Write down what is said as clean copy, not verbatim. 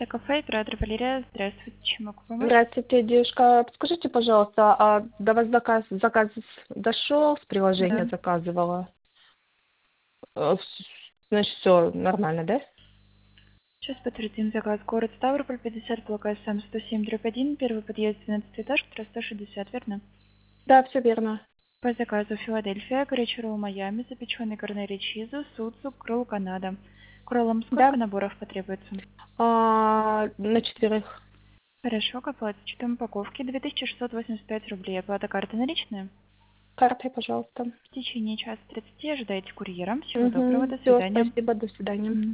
Это кафе «Император Валерия». Здравствуйте, чем могу помочь? Здравствуйте, девушка. Подскажите, пожалуйста, а до вас заказ дошел, с Да. приложения заказывала? Значит, все нормально, да? Сейчас подтвердим заказ. Город Ставрополь, 50, блок СМ 107/1, первый подъезд, 12 этаж, квартира 160, верно? Да, все верно. По заказу Филадельфия, горячий ролл Майами, запеченный корнери чизу, суцу, кролл Канада. Кроллом сколько Да. наборов потребуется? На четверых. Хорошо, к оплате учетом упаковки 2685 рублей. Оплата карты наличная? Картой, пожалуйста. В течение часа 30 ожидайте курьера. Всего доброго, Угу. до Все, свидания. спасибо, до свидания.